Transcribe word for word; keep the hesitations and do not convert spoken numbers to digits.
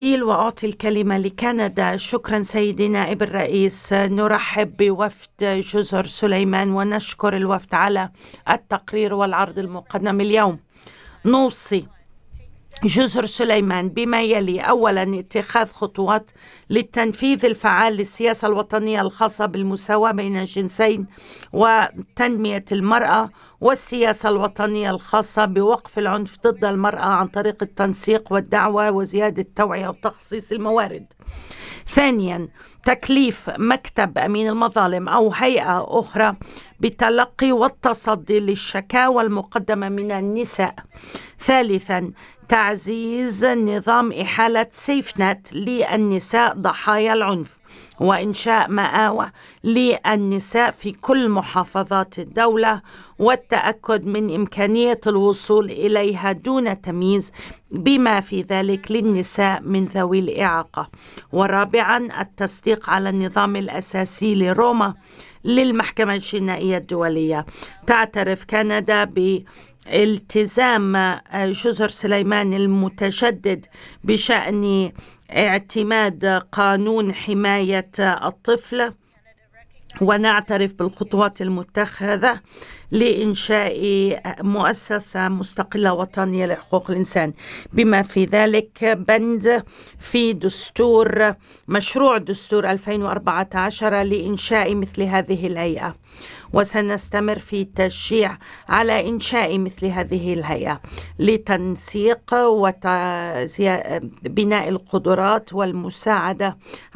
وأعطي الكلمة لكندا. شكرا سيدي نائب الرئيس. نرحب بوفد جزر سليمان ونشكر الوفد على التقرير والعرض المقدم اليوم. نوصي جزر سليمان بما يلي: أولا، اتخاذ خطوات للتنفيذ الفعال للسياسة الوطنية الخاصة بالمساواة بين الجنسين وتنمية المرأة، والسياسة الوطنية الخاصة بوقف العنف ضد المرأة عن طريق التنسيق والدعوة وزيادة التوعية وتخصيص الموارد. ثانيا، تكليف مكتب أمين المظالم أو هيئة أخرى بتلقي والتصدي للشكاوى المقدمة من النساء. ثالثا، تعزيز نظام إحالة سيف نت للنساء ضحايا العنف، وإنشاء مآوى للنساء في كل محافظات الدولة، والتأكد من إمكانية الوصول إليها دون تمييز بما في ذلك للنساء من ذوي الإعاقة. ورابعا، التصديق على النظام الأساسي لروما للمحكمة الجنائية الدولية. تعترف كندا بالتزام جزر سليمان المتجدد بشأن اعتماد قانون حماية الطفل، ونعترف بالخطوات المتخذة لإنشاء مؤسسة مستقلة وطنية لحقوق الإنسان، بما في ذلك بند في دستور مشروع دستور ألفين وأربعة عشر لإنشاء مثل هذه الهيئة. وسنستمر في التشجيع على إنشاء مثل هذه الهيئة لتنسيق وبناء القدرات والمساعدة